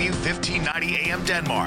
W1590 AM Denmark,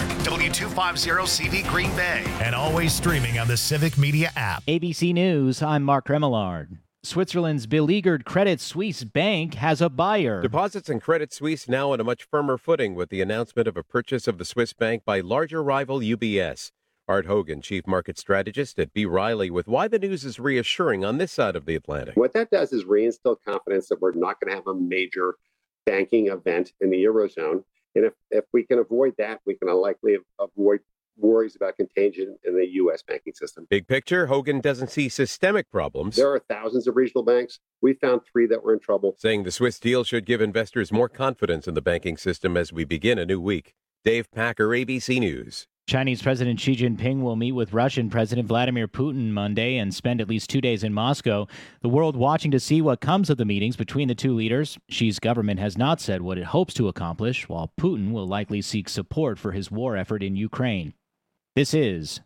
W250CV Green Bay, and always streaming on the Civic Media app. ABC News, I'm Mark Remillard. Switzerland's beleaguered Credit Suisse Bank has a buyer. Deposits in Credit Suisse now on a much firmer footing with the announcement of a purchase of the Swiss bank by larger rival UBS. Art Hogan, Chief Market Strategist at B. Riley, with why the news is reassuring on this side of the Atlantic. What that does is reinstill confidence that we're not going to have a major banking event in the Eurozone. And if we can avoid that, we can likely avoid worries about contagion in the U.S. banking system. Big picture, Hogan doesn't see systemic problems. There are thousands of regional banks. We found 3 that were in trouble. Saying the Swiss deal should give investors more confidence in the banking system as we begin a new week. Dave Packer, ABC News. Chinese President Xi Jinping will meet with Russian President Vladimir Putin Monday and spend at least 2 days in Moscow. The world watching to see what comes of the meetings between the two leaders. Xi's government has not said what it hopes to accomplish, while Putin will likely seek support for his war effort in Ukraine. This is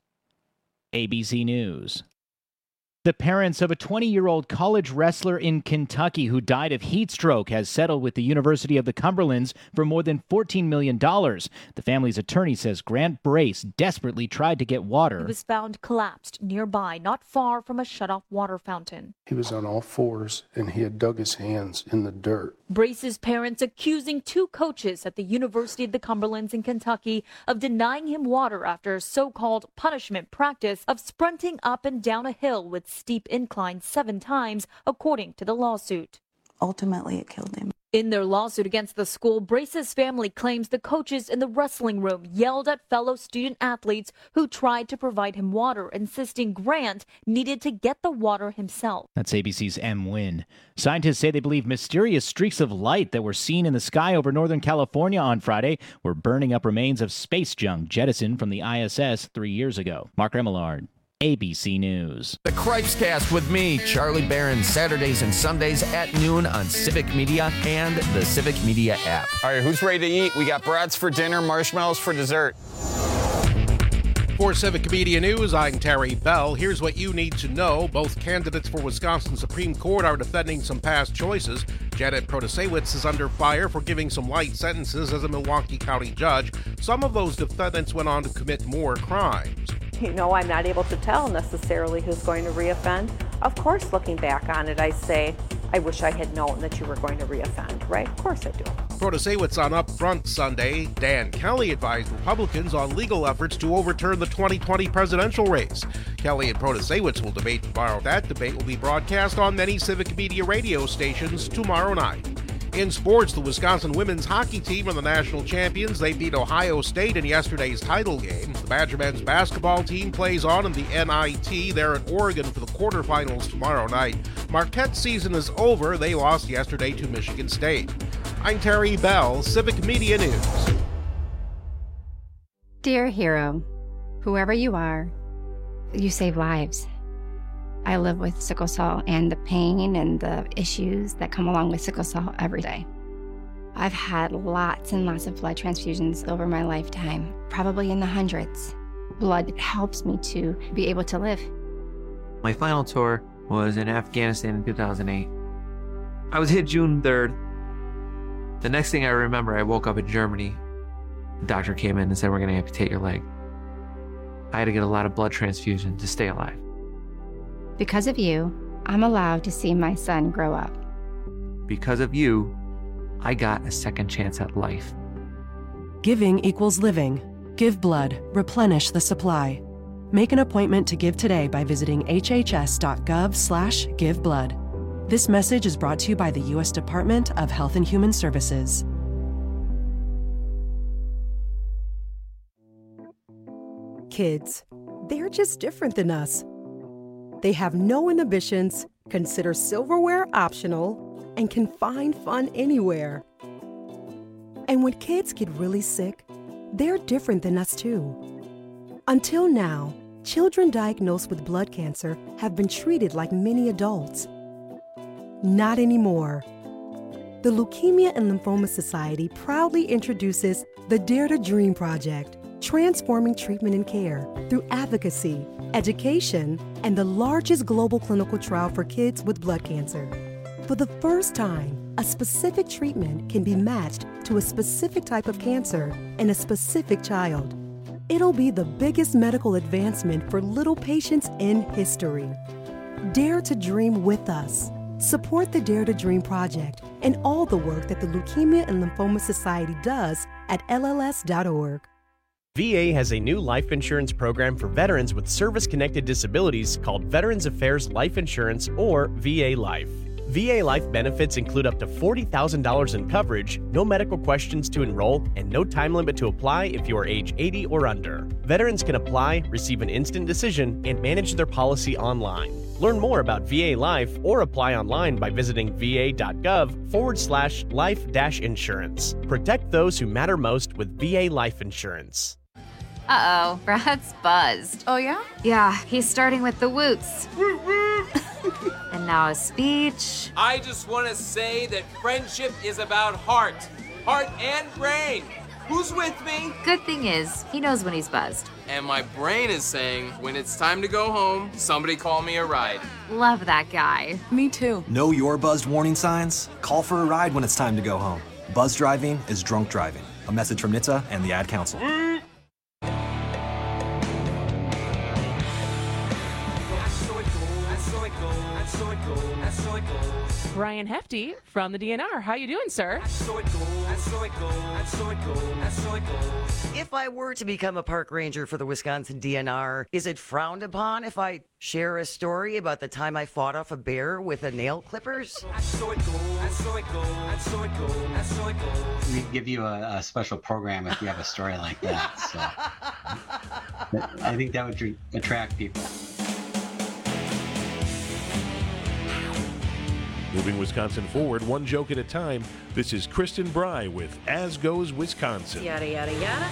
ABC News. The parents of a 20-year-old college wrestler in Kentucky who died of heat stroke has settled with the University of the Cumberlands for more than $14 million. The family's attorney says Grant Brace desperately tried to get water. He was found collapsed nearby, not far from a shut-off water fountain. He was on all fours, and he had dug his hands in the dirt. Brace's parents accusing 2 coaches at the University of the Cumberlands in Kentucky of denying him water after a so-called punishment practice of sprinting up and down a hill with steep incline 7 times, according to the lawsuit. Ultimately, it killed him. In their lawsuit against the school, Brace's family claims the coaches in the wrestling room yelled at fellow student athletes who tried to provide him water, insisting Grant needed to get the water himself. That's ABC's M. Wynn. Scientists say they believe mysterious streaks of light that were seen in the sky over Northern California on Friday were burning up remains of space junk jettisoned from the ISS 3 years ago. Mark Remillard, ABC News. The Cripes Cast with me, Charlie Barron, Saturdays and Sundays at noon on Civic Media and the Civic Media app. All right, who's ready to eat? We got brats for dinner, marshmallows for dessert. For Civic Media News, I'm Terry Bell. Here's what you need to know. Both candidates for Wisconsin Supreme Court are defending some past choices. Janet Protasiewicz is under fire for giving some light sentences as a Milwaukee County judge. Some of those defendants went on to commit more crimes. You know, I'm not able to tell necessarily who's going to reoffend. Of course, looking back on it, I say, I wish I had known that you were going to reoffend, right? Of course I do. Protasiewicz on Up Front Sunday. Dan Kelly advised Republicans on legal efforts to overturn the 2020 presidential race. Kelly and Protasiewicz will debate tomorrow. That debate will be broadcast on many Civic Media radio stations tomorrow night. In sports, the Wisconsin women's hockey team are the national champions. They beat Ohio State in yesterday's title game. The Badger men's basketball team plays on in the NIT. They're in Oregon for the quarterfinals tomorrow night. Marquette's season is over. They lost yesterday to Michigan State. I'm Terry Bell, Civic Media News. Dear hero, whoever you are, you save lives. I live with sickle cell and the pain and the issues that come along with sickle cell every day. I've had lots and lots of blood transfusions over my lifetime, probably in the hundreds. Blood helps me to be able to live. My final tour was in Afghanistan in 2008. I was hit June 3rd. The next thing I remember, I woke up in Germany. The doctor came in and said, we're going to amputate your leg. I had to get a lot of blood transfusion to stay alive. Because of you, I'm allowed to see my son grow up. Because of you, I got a second chance at life. Giving equals living. Give blood. Replenish the supply. Make an appointment to give today by visiting hhs.gov/giveblood. This message is brought to you by the U.S. Department of Health and Human Services. Kids, they're just different than us. They have no inhibitions, consider silverware optional, and can find fun anywhere. And when kids get really sick, they're different than us too. Until now, children diagnosed with blood cancer have been treated like many adults. Not anymore. The Leukemia and Lymphoma Society proudly introduces the Dare to Dream Project, transforming treatment and care through advocacy, education, and the largest global clinical trial for kids with blood cancer. For the first time, A specific treatment can be matched to a specific type of cancer in a specific child. It'll be the biggest medical advancement for little patients in history. Dare to dream with us. Support the Dare to Dream Project and all the work that the Leukemia and Lymphoma Society does at LLS.org. VA has a new life insurance program for veterans with service-connected disabilities called Veterans Affairs Life Insurance, or VA Life. VA Life benefits include up to $40,000 in coverage, no medical questions to enroll, and no time limit to apply if you are age 80 or under. Veterans can apply, receive an instant decision, and manage their policy online. Learn more about VA Life or apply online by visiting va.gov/life-insurance. Protect those who matter most with VA Life Insurance. Uh-oh, Brad's buzzed. Oh, yeah? Yeah, he's starting with the woots. And now a speech. I just want to say that friendship is about heart and brain. Who's with me? Good thing is, he knows when he's buzzed. And my brain is saying, when it's time to go home, somebody call me a ride. Love that guy. Me too. Know your buzzed warning signs? Call for a ride when it's time to go home. Buzz driving is drunk driving. A message from NHTSA and the Ad Council. Brian Hefty from the DNR. How you doing, sir? If I were to become a park ranger for the Wisconsin DNR, is it frowned upon if I share a story about the time I fought off a bear with a nail clippers? We give you a special program if you have a story like that. So I think that would attract people. Moving Wisconsin forward, one joke at a time. This is Kristen Bry with As Goes Wisconsin. Yada, yada, yada.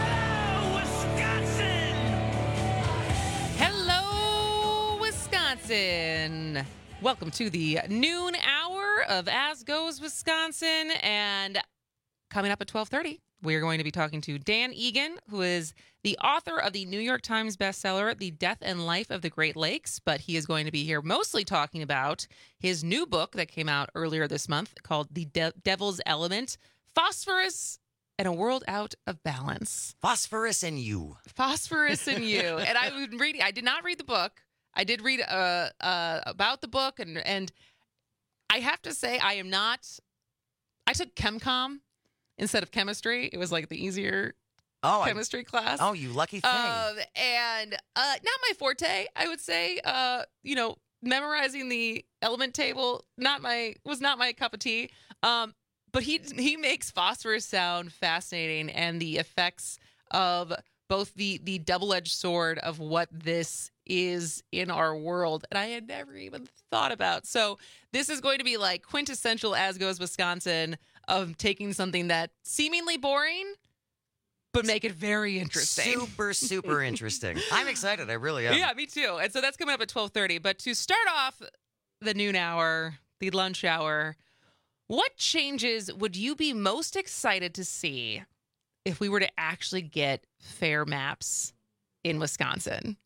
Hello, Wisconsin. Welcome to the noon hour of As Goes Wisconsin. And coming up at 12:30, we're going to be talking to Dan Egan, who is the author of the New York Times bestseller, The Death and Life of the Great Lakes. But he is going to be here mostly talking about his new book that came out earlier this month called The Devil's Element, Phosphorus and a World Out of Balance. Phosphorus and You. Phosphorus and You. And I did not read the book. I did read about the book. And I have to say, I took ChemCom instead of chemistry. It was like the easier chemistry class. Oh, you lucky thing. And not my forte, I would say. Memorizing the element table was not my cup of tea. But he makes phosphorus sound fascinating, and the effects of both the double-edged sword of what this is in our world, and I had never even thought about. So this is going to be like quintessential As Goes Wisconsin of taking something that seemingly boring, but make it very interesting. Super, super interesting. I'm excited. I really am. Yeah, me too. And so that's coming up at 12:30. But to start off the noon hour, the lunch hour, what changes would you be most excited to see if we were to actually get fair maps in Wisconsin?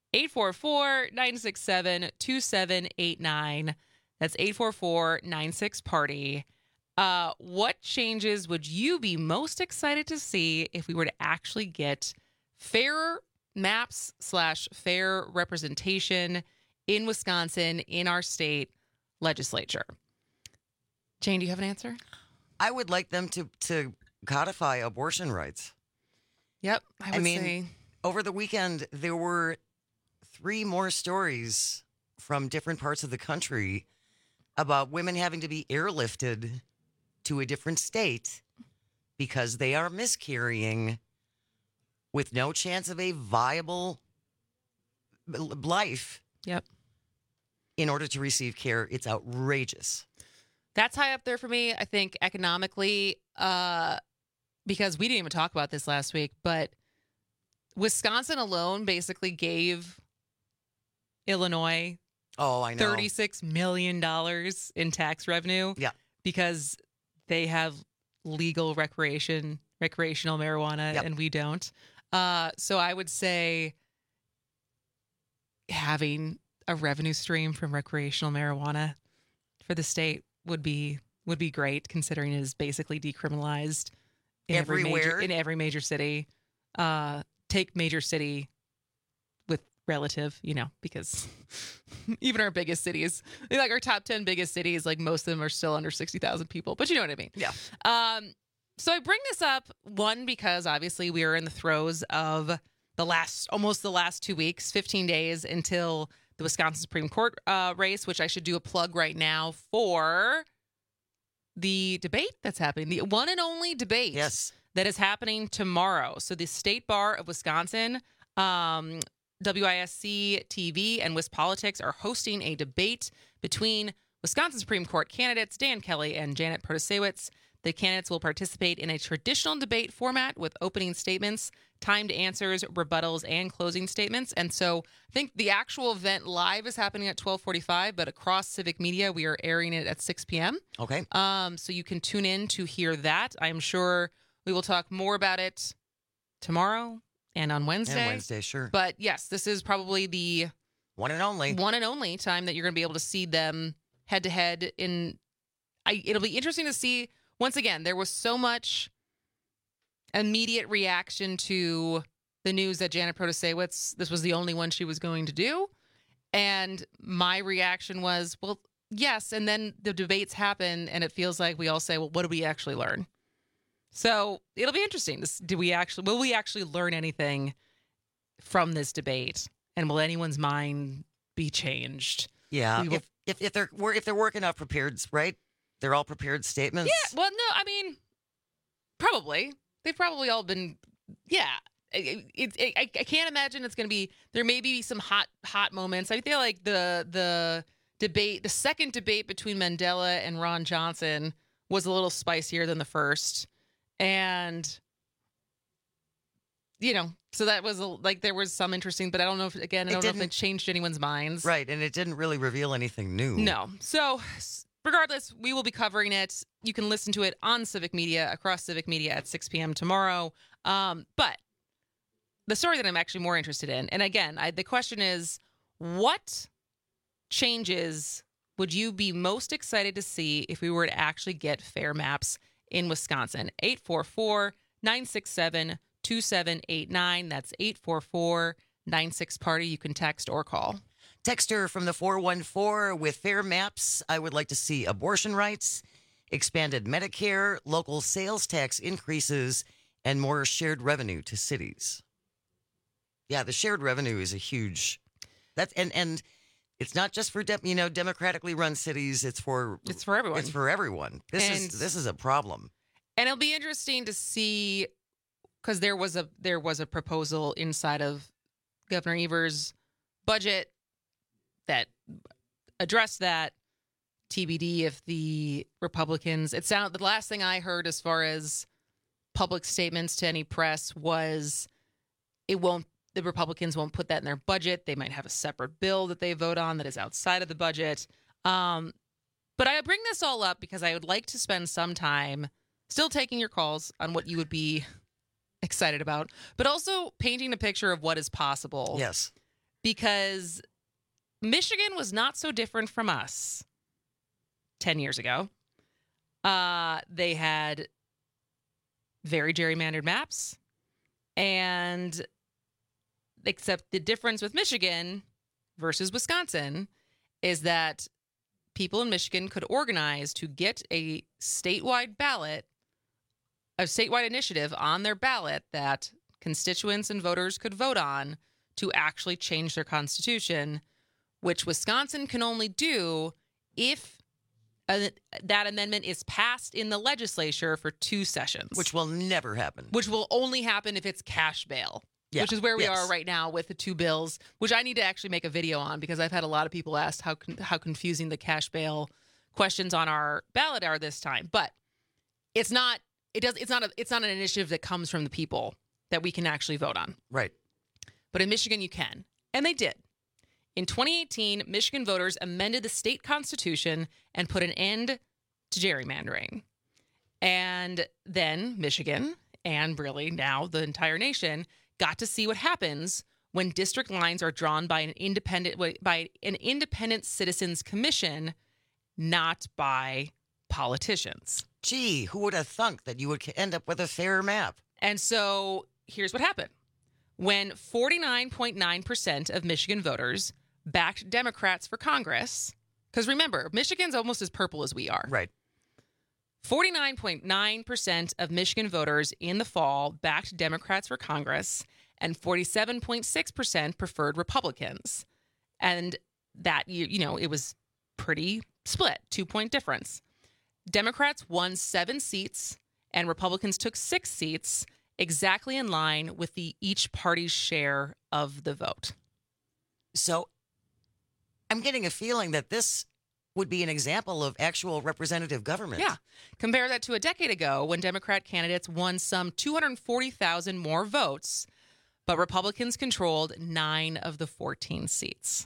844-967-2789. That's 844-96-PARTY. What changes would you be most excited to see if we were to actually get fair maps / fair representation in Wisconsin, in our state legislature? Jane, do you have an answer? I would like them to codify abortion rights. Yep, I would say. Over the weekend, there were 3 more stories from different parts of the country about women having to be airlifted to a different state because they are miscarrying with no chance of a viable life. Yep. In order to receive care. It's outrageous. That's high up there for me, I think, economically, because we didn't even talk about this last week, but Wisconsin alone basically gave Illinois $36 million in tax revenue. Yeah. Because they have legal recreational marijuana, and we don't. So I would say having a revenue stream from recreational marijuana for the state would be would be great, considering it is basically decriminalized in Everywhere. every major city. Take major city with relative, because even our biggest cities, like our top 10 biggest cities, like most of them are still under 60,000 people, but you know what I mean? Yeah. So I bring this up, one, because obviously we are in the throes of almost the last 2 weeks, 15 days until the Wisconsin Supreme Court race, which I should do a plug right now for the debate that's happening, the one and only debate that is happening tomorrow. So the State Bar of Wisconsin, WISC TV, and WisPolitics are hosting a debate between Wisconsin Supreme Court candidates Dan Kelly and Janet Protasiewicz. The candidates will participate in a traditional debate format with opening statements, timed answers, rebuttals, and closing statements. And so I think the actual event live is happening at 12:45, but across Civic Media, we are airing it at 6 p.m. Okay. So you can tune in to hear that. I'm sure we will talk more about it tomorrow and on Wednesday. And Wednesday, sure. But yes, this is probably the one and only time that you're going to be able to see them head to head. It'll be interesting to see. Once again, there was so much immediate reaction to the news that Janet Protasiewicz, this was the only one she was going to do. And my reaction was, well, yes. And then the debates happen and it feels like we all say, well, what did we actually learn? So it'll be interesting. Will we actually learn anything from this debate? And will anyone's mind be changed? Yeah. If they're working off prepared, right? They're all prepared statements? Yeah, well, no, I mean, probably. They've probably all been, yeah. I can't imagine it's going to be, there may be some hot moments. I feel like the debate, the second debate between Mandela and Ron Johnson was a little spicier than the first. And, so that was there was some interesting, but I don't know if it changed anyone's minds. Right, and it didn't really reveal anything new. No. So regardless, we will be covering it. You can listen to it on Civic Media, across Civic Media at 6 p.m. tomorrow. But the story that I'm actually more interested in, and again, the question is, what changes would you be most excited to see if we were to actually get fair maps in Wisconsin? 844-967-2789. That's 844-96-PARTY. You can text or call. Texter from the 414 with fair maps. I would like to see abortion rights, expanded Medicare, local sales tax increases, and more shared revenue to cities. Yeah, the shared revenue is a huge. And it's not just for democratically run cities. It's for everyone. It's for everyone. This is a problem. And it'll be interesting to see, because there was a proposal inside of Governor Evers' budget that addressed that. TBD if the Republicans, the last thing I heard as far as public statements to any press was the Republicans won't put that in their budget. They might have a separate bill that they vote on that is outside of the budget. But I bring this all up because I would like to spend some time still taking your calls on what you would be excited about, but also painting a picture of what is possible. Yes. Because Michigan was not so different from us 10 years ago. They had very gerrymandered maps, and except the difference with Michigan versus Wisconsin is that people in Michigan could organize to get a statewide initiative on their ballot that constituents and voters could vote on to actually change their constitution, which Wisconsin can only do if that amendment is passed in the legislature for 2 sessions. Which will never happen. Which will only happen if it's cash bail. Yeah. Which is where we are right now with the 2 bills, which I need to actually make a video on because I've had a lot of people ask how confusing the cash bail questions on our ballot are this time. But it's not an initiative that comes from the people that we can actually vote on. Right. But in Michigan you can. And they did. In 2018, Michigan voters amended the state constitution and put an end to gerrymandering. And then Michigan, and really now the entire nation, got to see what happens when district lines are drawn by an independent citizens commission, not by politicians. Gee, who would have thunk that you would end up with a fair map? And so here's what happened. When 49.9% of Michigan voters backed Democrats for Congress, because remember, Michigan's almost as purple as we are. Right. 49.9% of Michigan voters in the fall backed Democrats for Congress, and 47.6% preferred Republicans. And that, it was pretty split, 2-point difference. Democrats won 7 seats and Republicans took 6 seats, exactly in line with each party's share of the vote. So I'm getting a feeling that this would be an example of actual representative government. Yeah. Compare that to a decade ago when Democrat candidates won some 240,000 more votes, but Republicans controlled 9 of the 14 seats.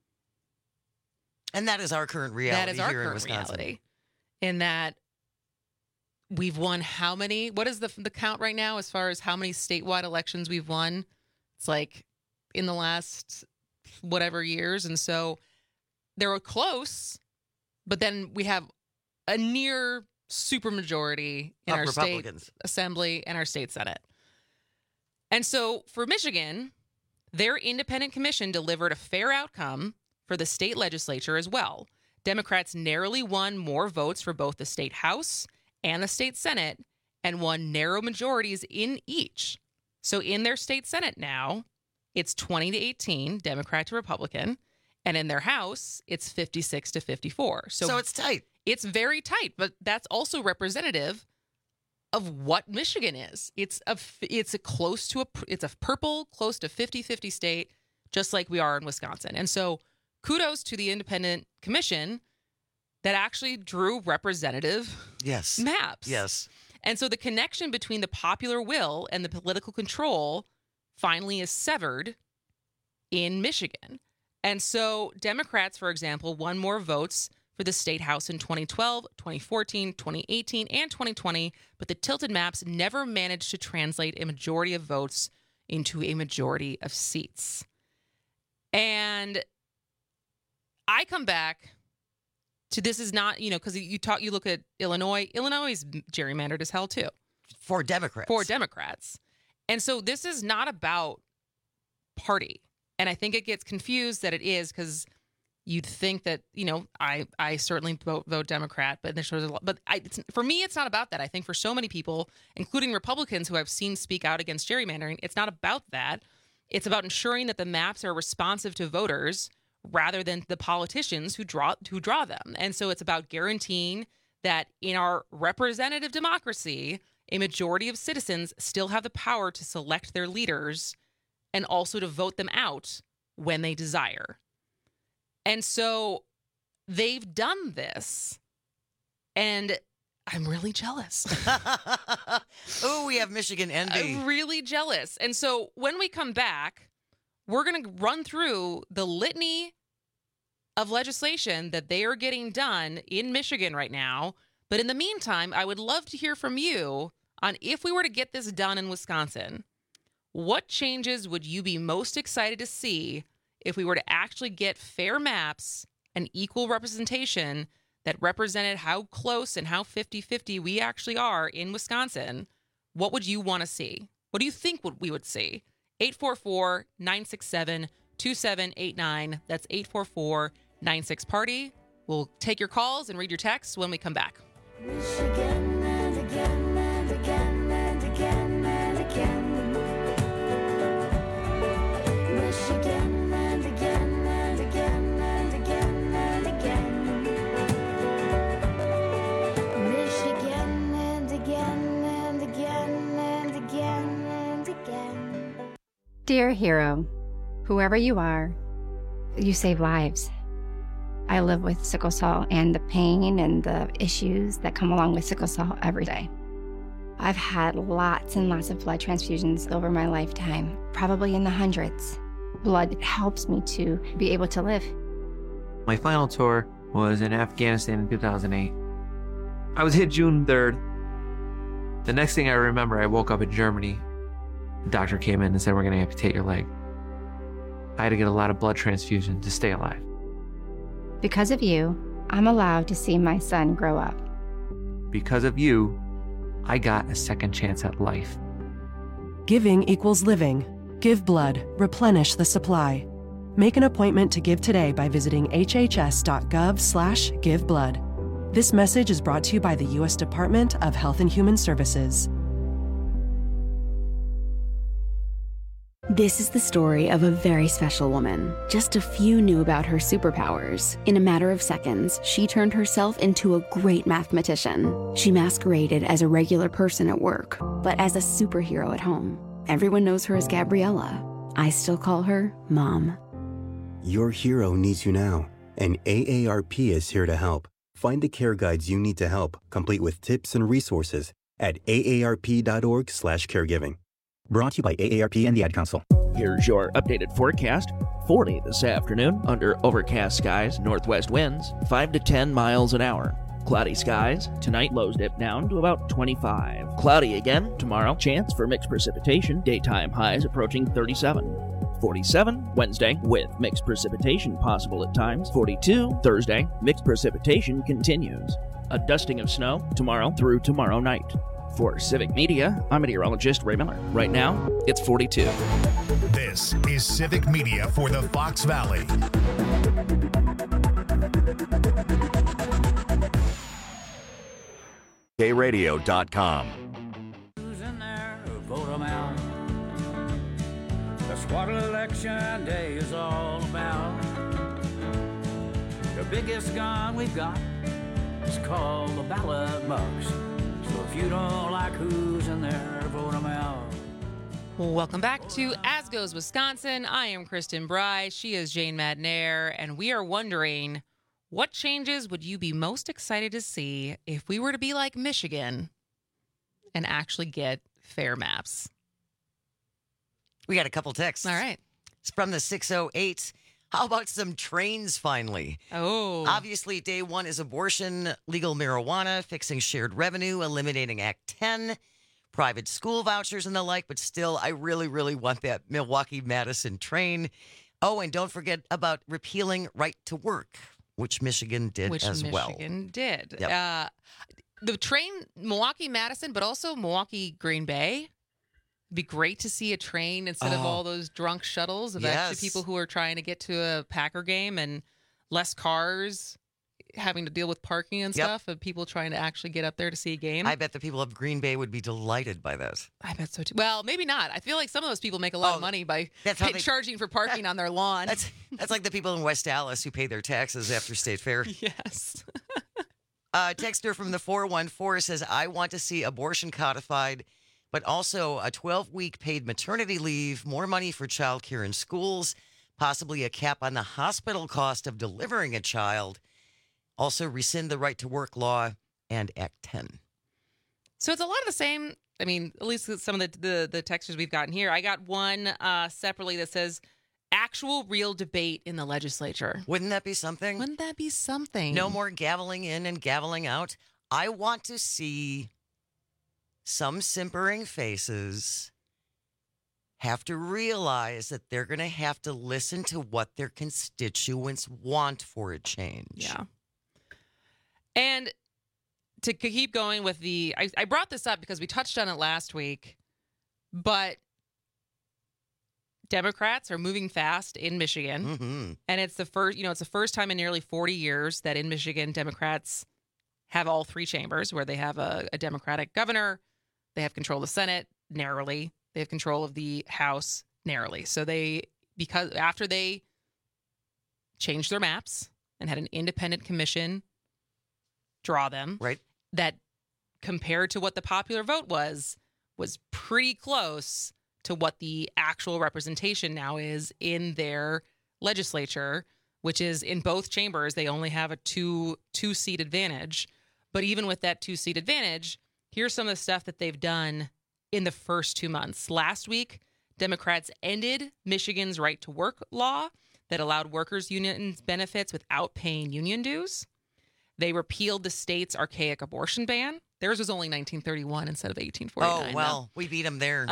And that is our current reality. That is our here current in Wisconsin. reality. In that we've won how many? What is the count right now as far as how many statewide elections we've won? It's like in the last whatever years. And so they were close, but then we have a near supermajority in our state assembly and our state senate. And so for Michigan, their independent commission delivered a fair outcome for the state legislature as well. Democrats narrowly won more votes for both the state house and the state senate and won narrow majorities in each. So in their state senate now, it's 20-18, Democrat to Republican. And in their house, it's 56-54. So it's tight. It's very tight, but that's also representative of what Michigan is. It's a purple, close to 50-50 state, just like we are in Wisconsin. And so kudos to the independent commission that actually drew representative maps. Yes. And so the connection between the popular will and the political control finally is severed in Michigan. And so Democrats, for example, won more votes for the state house in 2012, 2014, 2018, and 2020, but the tilted maps never managed to translate a majority of votes into a majority of seats. And I come back to this is not, because you look at Illinois. Illinois is gerrymandered as hell too. For Democrats. And so this is not about party. And I think it gets confused that it is because you'd think that, I certainly vote Democrat, but for me, it's not about that. I think for so many people, including Republicans who I've seen speak out against gerrymandering, it's not about that. It's about ensuring that the maps are responsive to voters rather than the politicians who draw them. And so it's about guaranteeing that in our representative democracy, a majority of citizens still have the power to select their leaders and also to vote them out when they desire. And so they've done this, and I'm really jealous. Oh, we have Michigan envy. I'm really jealous. And so when we come back, we're going to run through the litany of legislation that they are getting done in Michigan right now. But in the meantime, I would love to hear from you on if we were to get this done in Wisconsin, what changes would you be most excited to see if we were to actually get fair maps and equal representation that represented how close and how 50-50 we actually are in Wisconsin? What would you want to see? What do you think we would see? 844-967-2789. That's 844-96-PARTY. We'll take your calls and read your texts when we come back. Michigan and again and again and again and again. Michigan and again and again and again and again. Michigan and again and again and again and again. Dear hero, whoever you are, you save lives. I live with sickle cell and the pain and the issues that come along with sickle cell every day. I've had lots and lots of blood transfusions over my lifetime, probably in the hundreds. Blood helps me to be able to live. My final tour was in Afghanistan in 2008. I was hit June 3rd. The next thing I remember, I woke up in Germany. The doctor came in and said, "We're going to amputate your leg." I had to get a lot of blood transfusion to stay alive. Because of you, I'm allowed to see my son grow up. Because of you, I got a second chance at life. Giving equals living. Give blood. Replenish the supply. Make an appointment to give today by visiting hhs.gov/giveblood. This message is brought to you by the U.S. Department of Health and Human Services. This is the story of a very special woman. Just a few knew about her superpowers. In a matter of seconds, she turned herself into a great mathematician. She masqueraded as a regular person at work, but as a superhero at home. Everyone knows her as Gabriella. I still call her Mom. Your hero needs you now, and AARP is here to help. Find the care guides you need to help, complete with tips and resources at aarp.org/caregiving. Brought to you by AARP and the Ad Council. Here's your updated forecast. 40 this afternoon under overcast skies, northwest winds, 5 to 10 miles an hour. Cloudy skies. Tonight, lows dip down to about 25. Cloudy again tomorrow. Chance for mixed precipitation. Daytime highs approaching 37. 47 Wednesday with mixed precipitation possible at times. 42 Thursday. Mixed precipitation continues. A dusting of snow tomorrow through tomorrow night. For Civic Media, I'm meteorologist Ray Miller. Right now, it's 42. This is Civic Media for the Fox Valley. KRadio.com. Who's in there? Vote them out. That's what election day is all about. The biggest gun we've got is called the ballot box. So if you don't like who's in there, vote them out. Welcome back to As Goes Wisconsin. I am Kristen Bry. She is Jane Madnair, and we are wondering, what changes would you be most excited to see if we were to be like Michigan and actually get fair maps? We got a couple texts. All right. It's from the 608. How about some trains finally? Oh. Obviously, day one is abortion, legal marijuana, fixing shared revenue, eliminating Act 10, private school vouchers and the like, but still, I really, really want that Milwaukee-Madison train. Oh, and don't forget about repealing right to work, which Michigan did as well. Which Michigan did. Yep. The train, Milwaukee-Madison, but also Milwaukee-Green Bay. It'd be great to see a train instead of all those drunk shuttles of actually people who are trying to get to a Packer game, and less cars having to deal with parking and stuff, of people trying to actually get up there to see a game. I bet the people of Green Bay would be delighted by that. I bet so too. Well, maybe not. I feel like some of those people make a lot of money by charging for parking on their lawn. That's like the people in West Dallas who pay their taxes after State Fair. Yes. Texter from the 414 says, I want to see abortion codified, but also a 12-week paid maternity leave, more money for childcare in schools, possibly a cap on the hospital cost of delivering a child, also rescind the right to work law and Act 10. So it's a lot of the same. I mean, at least some of the textures we've gotten here. I got one separately that says actual real debate in the legislature. Wouldn't that be something? Wouldn't that be something? No more gaveling in and gaveling out. I want to see some simpering faces have to realize that they're going to have to listen to what their constituents want for a change. Yeah. And to keep going with I brought this up because we touched on it last week, but Democrats are moving fast in Michigan. Mm-hmm. And it's the first time in nearly 40 years that in Michigan, Democrats have all three chambers where they have a Democratic governor. They have control of the Senate narrowly. They have control of the House narrowly. So because after they changed their maps and had an independent commission draw them, right, that compared to what the popular vote was pretty close to what the actual representation now is in their legislature, which is in both chambers, they only have a two-seat advantage. But even with that two-seat advantage, here's some of the stuff that they've done in the first 2 months. Last week, Democrats ended Michigan's right to work law that allowed workers' union benefits without paying union dues. They repealed the state's archaic abortion ban. Theirs was only 1931 instead of 1849. Oh, well, we beat them there.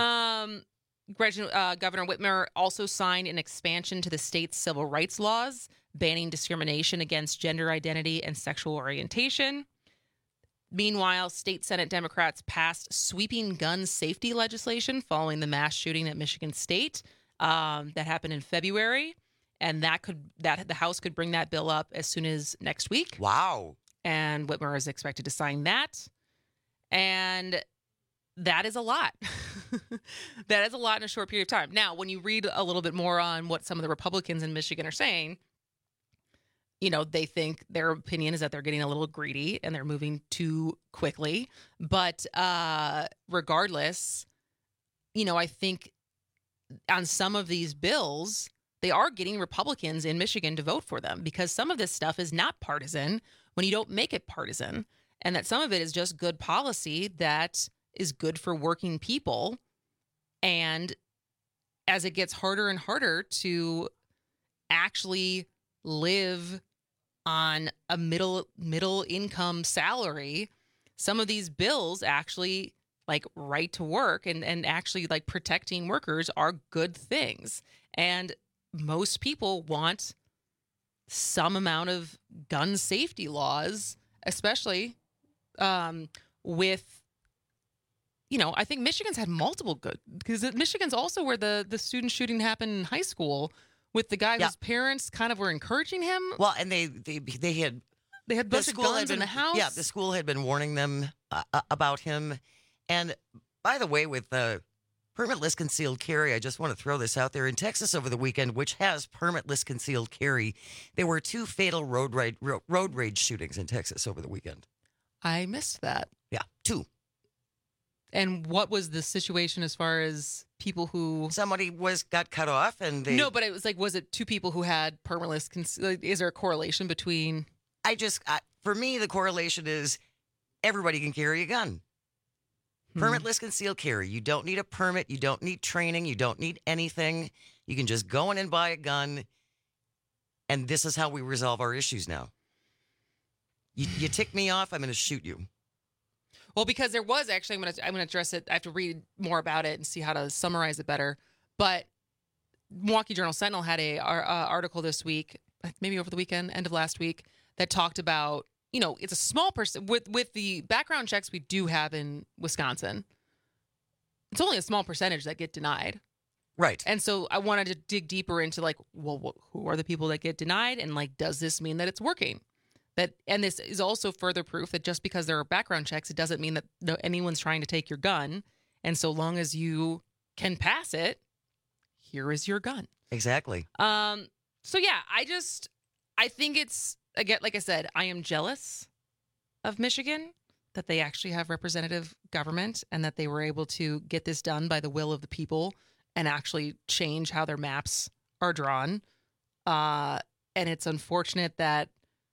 Governor Whitmer also signed an expansion to the state's civil rights laws, banning discrimination against gender identity and sexual orientation. Meanwhile, state Senate Democrats passed sweeping gun safety legislation following the mass shooting at Michigan State that happened in February, and that the House could bring that bill up as soon as next week. Wow! And Whitmer is expected to sign that, and that is a lot. That is a lot in a short period of time. Now, when you read a little bit more on what some of the Republicans in Michigan are saying, they think their opinion is that they're getting a little greedy and they're moving too quickly. But regardless, I think on some of these bills, they are getting Republicans in Michigan to vote for them because some of this stuff is not partisan when you don't make it partisan, and that some of it is just good policy that is good for working people. And as it gets harder and harder to actually live on a middle income salary, some of these bills actually, like right to work and actually like protecting workers, are good things. And most people want some amount of gun safety laws, especially with, I think Michigan's had multiple good, because Michigan's also where the student shooting happened in high school with the guy whose parents kind of were encouraging him. Well, and they had a bunch of guns in the house. Yeah, the school had been warning them about him. And by the way, with permitless concealed carry, I just want to throw this out there. In Texas over the weekend, which has permitless concealed carry, there were 2 fatal road rage shootings in Texas over the weekend. I missed that. Yeah, 2. And what was the situation as far as people who... Somebody got cut off and they... No, but it was like, was it 2 people who had permitless... Is there a correlation between... For me, the correlation is everybody can carry a gun. Permitless concealed carry. You don't need a permit. You don't need training. You don't need anything. You can just go in and buy a gun. And this is how we resolve our issues now. You tick me off, I'm going to shoot you. Well, because there was actually, I'm going to address it. I have to read more about it and see how to summarize it better. But Milwaukee Journal Sentinel had a article this week, maybe over the weekend, end of last week, that talked about, it's a small percent with the background checks we do have in Wisconsin. It's only a small percentage that get denied. Right. And so I wanted to dig deeper into who are the people that get denied? And does this mean that it's working? And this is also further proof that just because there are background checks, it doesn't mean that anyone's trying to take your gun. And so long as you can pass it, here is your gun. Exactly. So yeah, I think it's, again, like I said, I am jealous of Michigan that they actually have representative government and that they were able to get this done by the will of the people and actually change how their maps are drawn. And it's unfortunate that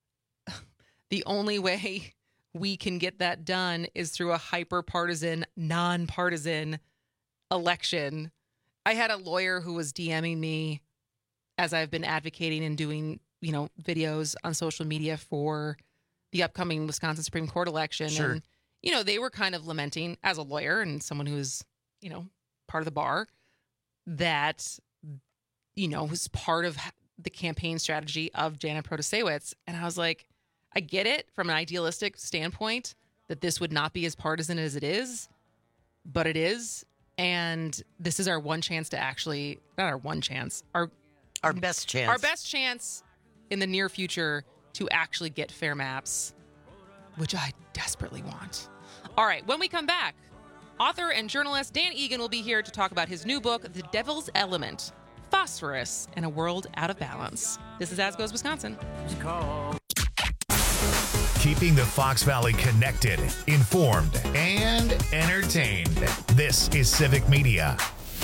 the only way we can get that done is through a hyper-partisan, non-partisan election. I had a lawyer who was DMing me as I've been advocating and doing, videos on social media for the upcoming Wisconsin Supreme Court election. Sure. And, they were kind of lamenting as a lawyer and someone who's, part of the bar that, was part of the campaign strategy of Janet Protasiewicz. And I was like, I get it from an idealistic standpoint that this would not be as partisan as it is, but it is. And this is our one chance to actually, not our one chance, our best chance. Our best chance in the near future to actually get fair maps, which I desperately want. All right, when we come back, author and journalist Dan Egan will be here to talk about his new book, The Devil's Element, Phosphorus in a World Out of Balance. This is As Goes Wisconsin. Keeping the Fox Valley connected, informed, and entertained. This is Civic Media.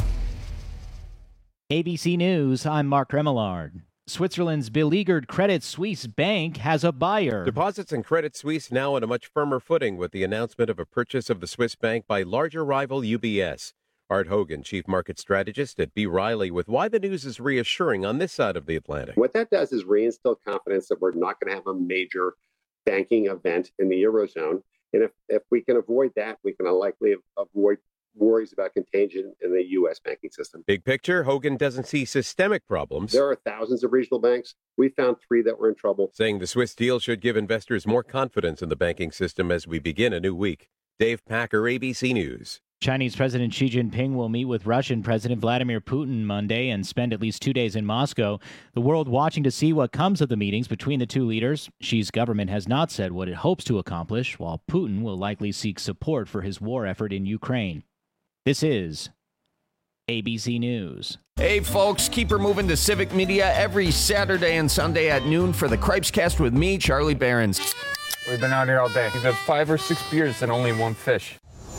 ABC News, I'm Mark Remillard. Switzerland's beleaguered Credit Suisse Bank has a buyer. Deposits in Credit Suisse now on a much firmer footing with the announcement of a purchase of the Swiss bank by larger rival UBS. Art Hogan, chief market strategist at B. Riley, with why the news is reassuring on this side of the Atlantic. What that does is reinstill confidence that we're not going to have a major banking event in the Eurozone. And if we can avoid that, we can likely avoid worries about contagion in the U.S. banking system. Big picture, Hogan doesn't see systemic problems. There are thousands of regional banks. We found 3 that were in trouble. Saying the Swiss deal should give investors more confidence in the banking system as we begin a new week. Dave Packer, ABC News. Chinese President Xi Jinping will meet with Russian President Vladimir Putin Monday and spend at least 2 days in Moscow. The world watching to see what comes of the meetings between the two leaders. Xi's government has not said what it hopes to accomplish, while Putin will likely seek support for his war effort in Ukraine. This is ABC News. Hey folks, keep her moving to Civic Media every Saturday and Sunday at noon for the Cripescast with me, Charlie Behrens. We've been out here all day. We've had 5 or 6 beers and only 1 fish.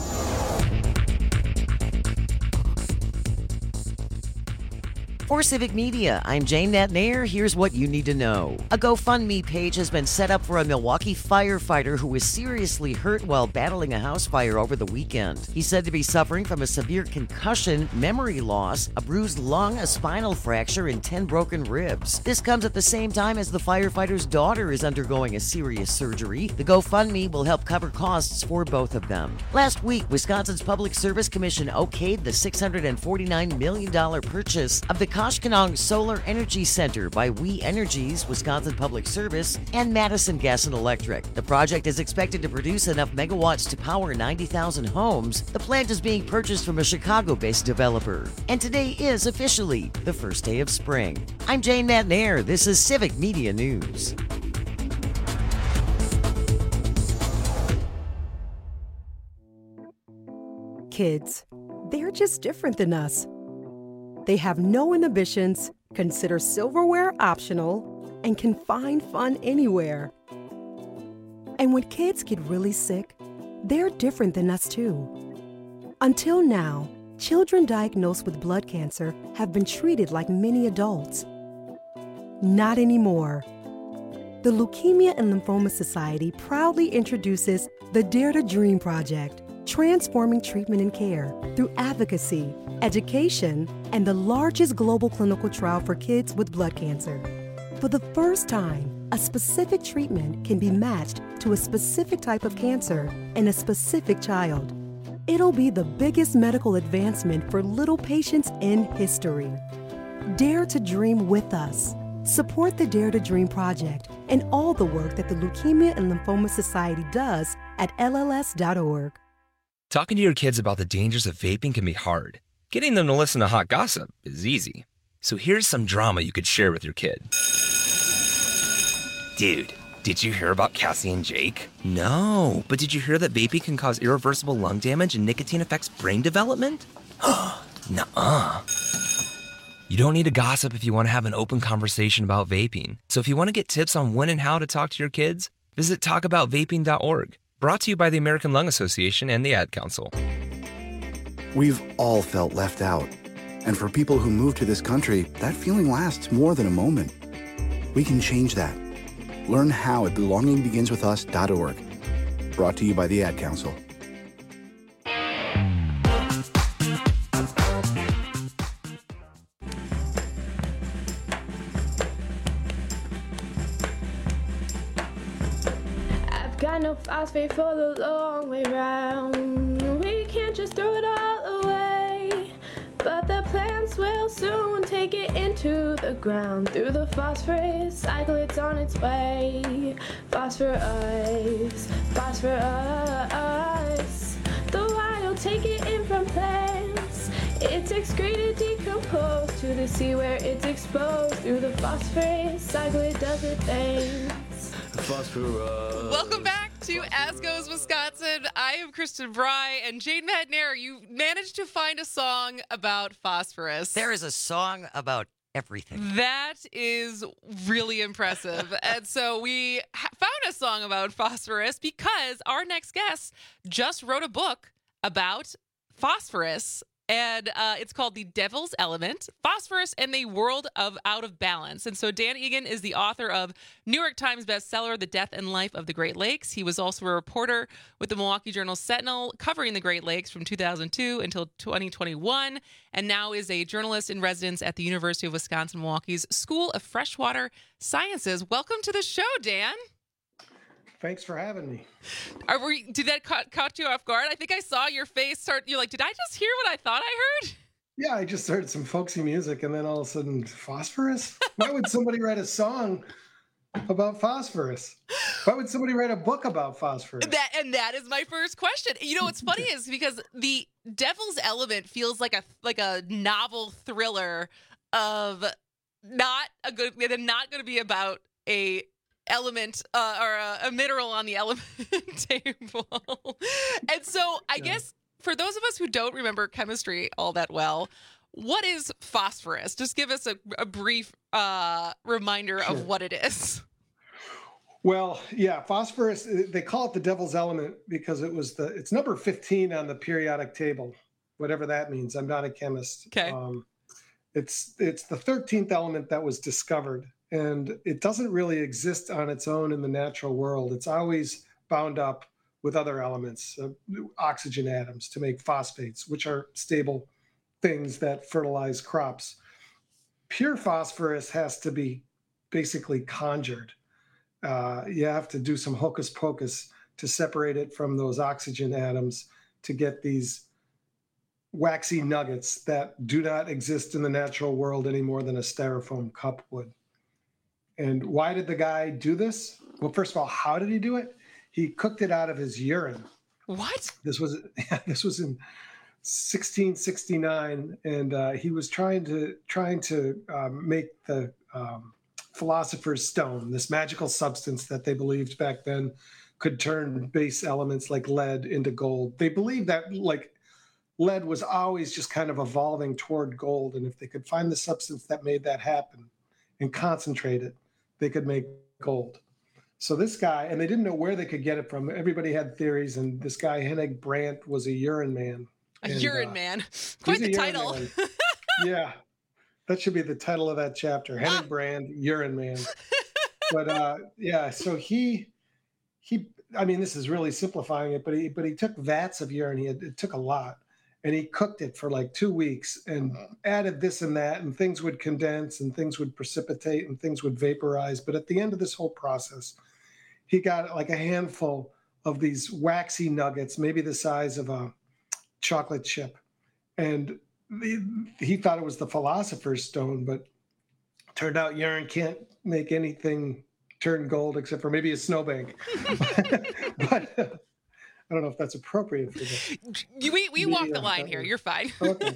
For Civic Media, I'm Jane Natnair. Here's what you need to know. A GoFundMe page has been set up for a Milwaukee firefighter who was seriously hurt while battling a house fire over the weekend. He's said to be suffering from a severe concussion, memory loss, a bruised lung, a spinal fracture, and 10 broken ribs. This comes at the same time as the firefighter's daughter is undergoing a serious surgery. The GoFundMe will help cover costs for both of them. Last week, Wisconsin's Public Service Commission okayed the $649 million purchase of the Koshkonong Solar Energy Center by We Energies, Wisconsin Public Service, and Madison Gas and Electric. The project is expected to produce enough megawatts to power 90,000 homes. The plant is being purchased from a Chicago-based developer. And today is officially the first day of spring. I'm Jane Natnair. This is Civic Media News. Kids, they're just different than us. They have no inhibitions, consider silverware optional, and can find fun anywhere. And when kids get really sick, they're different than us too. Until now, children diagnosed with blood cancer have been treated like many adults. Not anymore. The Leukemia and Lymphoma Society proudly introduces the Dare to Dream Project, transforming treatment and care through advocacy, education, and the largest global clinical trial for kids with blood cancer. For the first time, a specific treatment can be matched to a specific type of cancer in a specific child. It'll be the biggest medical advancement for little patients in history. Dare to dream with us. Support the Dare to Dream Project and all the work that the Leukemia and Lymphoma Society does at LLS.org. Talking to your kids about the dangers of vaping can be hard. Getting them to listen to hot gossip is easy. So here's some drama you could share with your kid. Dude, did you hear about Cassie and Jake? No, but did you hear that vaping can cause irreversible lung damage and nicotine affects brain development? Nuh-uh. You don't need to gossip if you want to have an open conversation about vaping. So if you want to get tips on when and how to talk to your kids, visit talkaboutvaping.org. Brought to you by the American Lung Association and the Ad Council. We've all felt left out. And for people who move to this country, that feeling lasts more than a moment. We can change that. Learn how at belongingbeginswithus.org. Brought to you by the Ad Council. Got no phosphate for the long way round. We can't just throw it all away. But the plants will soon take it into the ground. Through the phosphorus cycle, it's on its way. Phosphorus, phosphorus. The wild take it in from plants. It's excreted, decomposed to the sea where it's exposed. Through the phosphorus cycle, it does its things. Welcome back to As Goes Wisconsin. I am Kristen Bry, and Jane Natnair, you managed to find a song about phosphorus. There is a song about everything. That is really impressive. And so we found a song about phosphorus because our next guest just wrote a book about phosphorus. And it's called The Devil's Element, Phosphorus and the World of Out of Balance. And so Dan Egan is the author of New York Times bestseller, The Death and Life of the Great Lakes. He was also a reporter with the Milwaukee Journal Sentinel covering the Great Lakes from 2002 until 2021, and now is a journalist in residence at the University of Wisconsin-Milwaukee's School of Freshwater Sciences. Welcome to the show, Dan. Thanks for having me. Did that caught you off guard? I think I saw your face start. You're like, did I just hear what I thought I heard? Yeah, I just heard some folksy music, and then all of a sudden, phosphorus? Why would somebody write a song about phosphorus? Why would somebody write a book about phosphorus? That is my first question. You know what's funny is because the Devil's Element feels like a novel thriller of not going to be about a element or a mineral on the element table. And so I guess for those of us who don't remember chemistry all that well, what is phosphorus? Just give us a brief reminder of what it is. Well, yeah, phosphorus, they call it the devil's element because it's number 15 on the periodic table, whatever that means. I'm not a chemist. Okay. It's the 13th element that was discovered, and it doesn't really exist on its own in the natural world. It's always bound up with other elements, oxygen atoms, to make phosphates, which are stable things that fertilize crops. Pure phosphorus has to be basically conjured. You have to do some hocus pocus to separate it from those oxygen atoms to get these waxy nuggets that do not exist in the natural world any more than a styrofoam cup would. And why did the guy do this? Well, first of all, how did he do it? He cooked it out of his urine. What? This was in 1669, and he was trying to make the Philosopher's Stone, this magical substance that they believed back then could turn base elements like lead into gold. They believed that lead was always just kind of evolving toward gold, and if they could find the substance that made that happen and concentrate it, they could make gold. So this guy, and they didn't know where they could get it from. Everybody had theories, and this guy, Hennig Brandt, was a urine man. Urine man. Quite the title. Yeah. That should be the title of that chapter. Hennig Brandt, urine man. But so he I mean, this is really simplifying it, but he took vats of urine. It took a lot, and he cooked it for like 2 weeks and added this and that, and things would condense and things would precipitate and things would vaporize. But at the end of this whole process, he got like a handful of these waxy nuggets, maybe the size of a chocolate chip. And he thought it was the Philosopher's Stone, but turned out urine can't make anything turn gold except for maybe a snowbank. But I don't know if that's appropriate for this. We walk the line here. You're fine. Okay.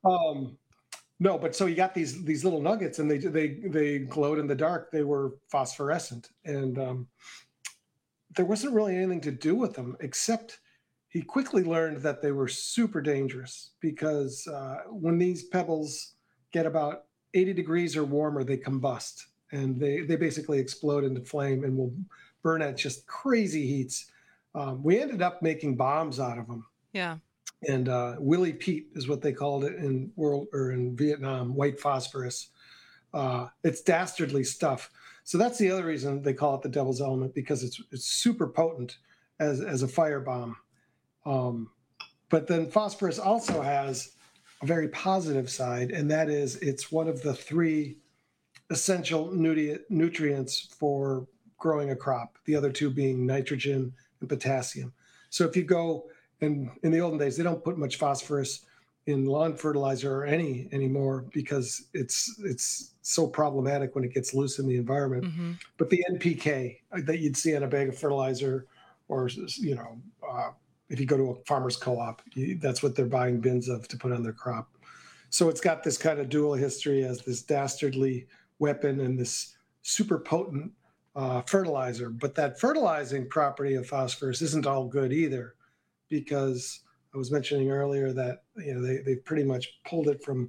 No, but so you got these little nuggets, and they glowed in the dark. They were phosphorescent, and there wasn't really anything to do with them except he quickly learned that they were super dangerous because when these pebbles get about 80 degrees or warmer, they combust, and they basically explode into flame and will burn at just crazy heats. We ended up making bombs out of them. Yeah. And Willie Pete is what they called it in Vietnam, white phosphorus. It's dastardly stuff. So that's the other reason they call it the devil's element, because it's super potent as a firebomb. But then phosphorus also has a very positive side, and that is it's one of the 3 essential nutrients for growing a crop, the other 2 being nitrogen and potassium. So if you go, and in the olden days, they don't put much phosphorus in lawn fertilizer or anymore because it's so problematic when it gets loose in the environment. Mm-hmm. But the NPK that you'd see on a bag of fertilizer, or if you go to a farmer's co-op, that's what they're buying bins of to put on their crop. So it's got this kind of dual history as this dastardly weapon and this super potent fertilizer. But that fertilizing property of phosphorus isn't all good either, because I was mentioning earlier that they pretty much pulled it from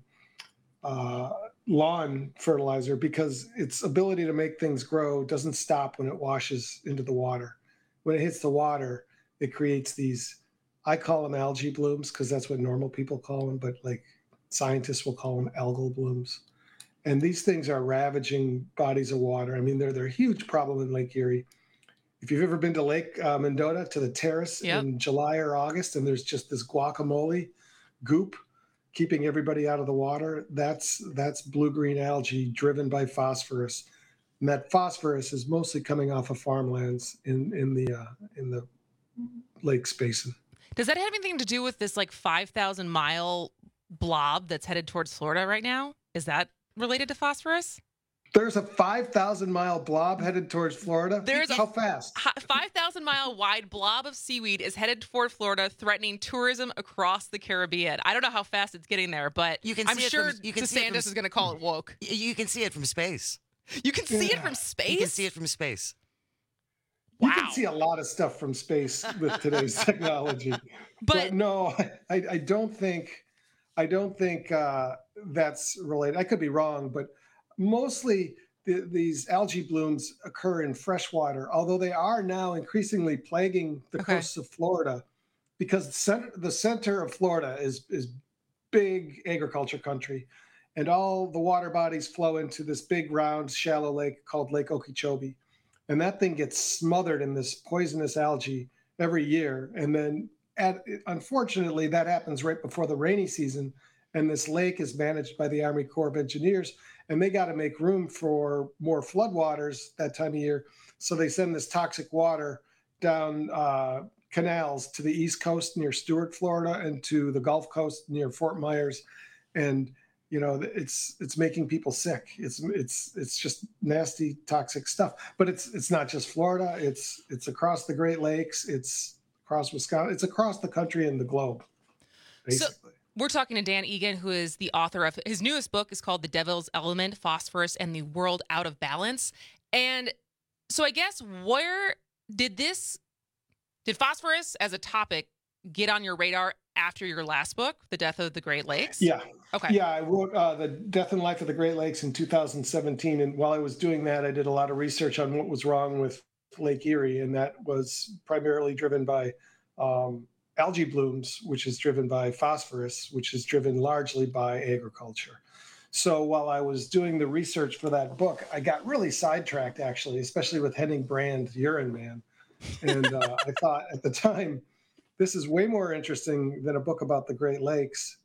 lawn fertilizer because its ability to make things grow doesn't stop when it washes into the water. When it hits the water, it creates these, I call them algae blooms because that's what normal people call them, but like scientists will call them algal blooms. And these things are ravaging bodies of water. I mean, they're a huge problem in Lake Erie. If you've ever been to Lake Mendota, to the terrace in July or August, and there's just this guacamole goop keeping everybody out of the water, that's blue-green algae driven by phosphorus. And that phosphorus is mostly coming off of farmlands in the Lakes Basin. Does that have anything to do with this like 5,000 mile blob that's headed towards Florida right now? Is that related to phosphorus? There's a 5,000 mile blob headed towards Florida. How fast? 5,000 mile wide blob of seaweed is headed toward Florida, threatening tourism across the Caribbean. I don't know how fast it's getting there, but I'm sure DeSantis is going to call it woke. You can see it from space. You can see it from space? You can see it from space. You can see a lot of stuff from space with today's technology. But no, I don't think that's related. I could be wrong, but mostly these algae blooms occur in freshwater, although they are now increasingly plaguing the coasts of Florida, because the center of Florida is big agriculture country, and all the water bodies flow into this big round shallow lake called Lake Okeechobee. And that thing gets smothered in this poisonous algae every year. And then unfortunately, that happens right before the rainy season. And this lake is managed by the Army Corps of Engineers. And they got to make room for more floodwaters that time of year. So they send this toxic water down canals to the East Coast near Stuart, Florida, and to the Gulf Coast near Fort Myers. And it's making people sick. It's just nasty, toxic stuff. But it's not just Florida. It's across the Great Lakes. It's across Wisconsin. It's across the country and the globe, basically. So we're talking to Dan Egan, who is the author of his newest book is called The Devil's Element: Phosphorus and the World Out of Balance. And so I guess where did phosphorus as a topic get on your radar after your last book, The Death of the Great Lakes? Yeah. Okay. Yeah, I wrote The Death and Life of the Great Lakes in 2017. And while I was doing that, I did a lot of research on what was wrong with Lake Erie. And that was primarily driven by algae blooms, which is driven by phosphorus, which is driven largely by agriculture. So while I was doing the research for that book, I got really sidetracked, actually, especially with Henning Brand, Urine Man. And I thought at the time, this is way more interesting than a book about the Great Lakes.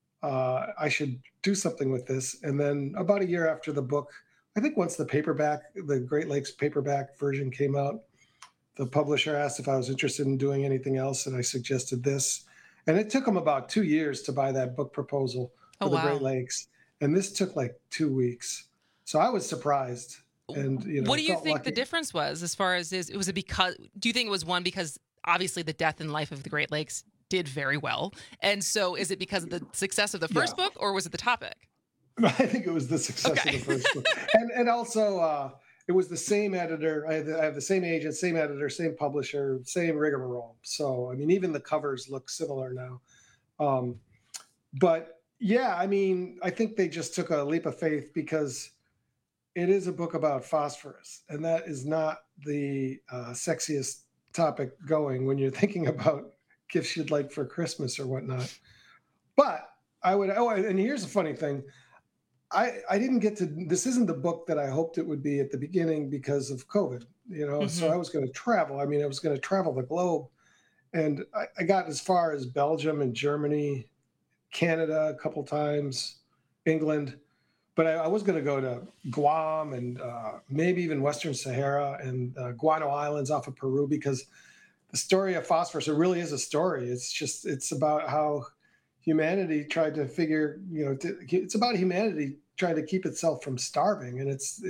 I should do something with this. And then about a year after the book, I think once the Great Lakes paperback version came out, the publisher asked if I was interested in doing anything else, and I suggested this. And it took them about 2 years to buy that book proposal for the Great Lakes. And this took like 2 weeks. So I was surprised. And what do you think the difference was as far as do you think it was one because obviously The Death and Life of the Great Lakes did very well, and so is it because of the success of the first book, or was it the topic? I think it was the success of the first book. And also it was the same editor. I have the same agent, same editor, same publisher, same rigmarole. So I mean, even the covers look similar now. But yeah, I mean, I think they just took a leap of faith because it is a book about phosphorus, and that is not the sexiest topic going when you're thinking about gifts you'd like for Christmas or whatnot. But and here's a funny thing. I didn't get to, this isn't the book that I hoped it would be at the beginning because of COVID, so I was going to travel. I was going to travel the globe, and I got as far as Belgium and Germany, Canada a couple times, England, but I was going to go to Guam and maybe even Western Sahara and Guano Islands off of Peru, because the story of phosphorus, it really is a story. It's about how humanity tried to it's about humanity trying to keep itself from starving. And it's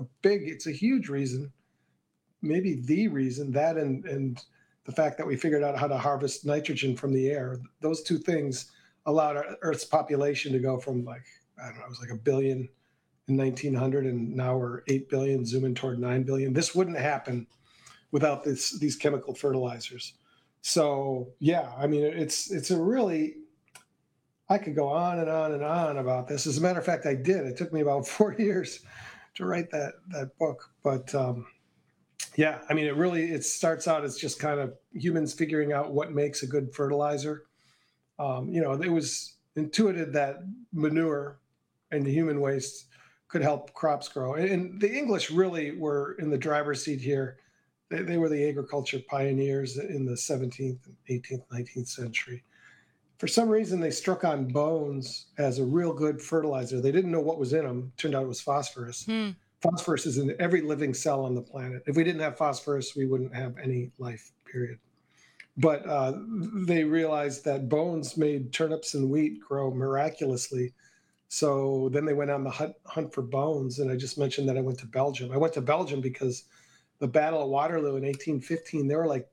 a huge reason, maybe the reason, that and the fact that we figured out how to harvest nitrogen from the air. Those two things allowed our Earth's population to go from it was like 1 billion in 1900, and now we're 8 billion, zooming toward 9 billion. This wouldn't happen without these chemical fertilizers. So yeah, it's a really, I could go on and on and on about this. As a matter of fact, I did. It took me about 4 years to write that book. But yeah, it starts out as just kind of humans figuring out what makes a good fertilizer. It was intuited that manure and human waste could help crops grow. And the English really were in the driver's seat here. They were the agriculture pioneers in the 17th, 18th, 19th century. For some reason, they struck on bones as a real good fertilizer. They didn't know what was in them. Turned out it was phosphorus. phosphorus is in every living cell on the planet. If we didn't have phosphorus, we wouldn't have any life, period. But they realized that bones made turnips and wheat grow miraculously. So then they went on the hunt for bones. And I just mentioned that I went to Belgium. I went to Belgium because the Battle of Waterloo in 1815, there were like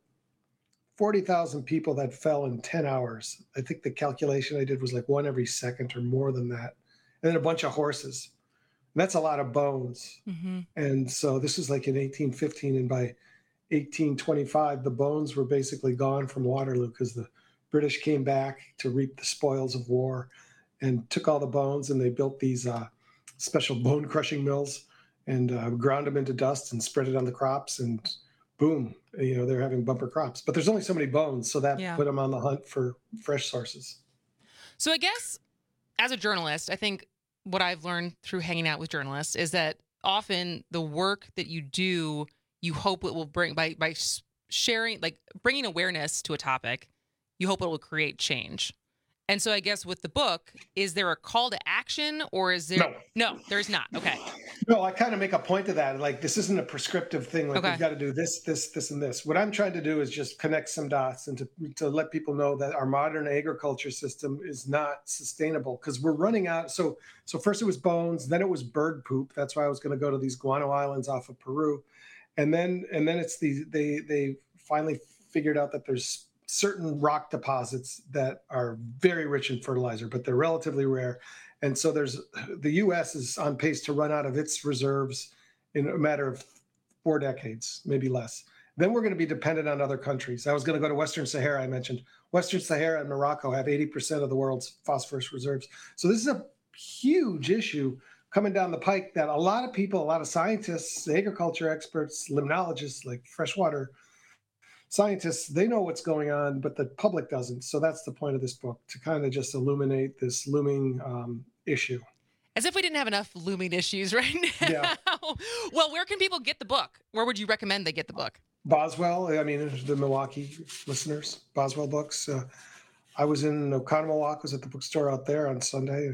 40,000 people that fell in 10 hours. I think the calculation I did was like one every second or more than that. And then a bunch of horses. And that's a lot of bones. Mm-hmm. And so this was like in 1815. And by 1825, the bones were basically gone from Waterloo because the British came back to reap the spoils of war and took all the bones, and they built these special bone crushing mills and ground them into dust and spread it on the crops, and boom, they're having bumper crops. But there's only so many bones, so that put them on the hunt for fresh sources. So I guess as a journalist, I think what I've learned through hanging out with journalists is that often the work that you do, you hope it will bring, by sharing, like bringing awareness to a topic, you hope it will create change. And so I guess with the book, is there a call to action, or is there? No, there's not. Okay. No, I kind of make a point of that. Like, this isn't a prescriptive thing. Like, we've got to do this, this, this, and this. What I'm trying to do is just connect some dots and to let people know that our modern agriculture system is not sustainable because we're running out. So first it was bones, then it was bird poop. That's why I was going to go to these guano islands off of Peru. And then it's they finally figured out that there's certain rock deposits that are very rich in fertilizer, but they're relatively rare. And so the U.S. is on pace to run out of its reserves in a matter of 4 decades, maybe less. Then we're going to be dependent on other countries. I was going to go to Western Sahara. I mentioned Western Sahara and Morocco have 80% of the world's phosphorus reserves. So this is a huge issue coming down the pike that a lot of people, a lot of scientists, agriculture experts, limnologists, like freshwater scientists, they know what's going on, but the public doesn't. So that's the point of this book, to kind of just illuminate this looming issue. As if we didn't have enough looming issues right now. Yeah. Well, where can people get the book? Where would you recommend they get the book? Boswell, the Milwaukee listeners, Boswell Books. I was in Oconomowoc, was at the bookstore out there on Sunday.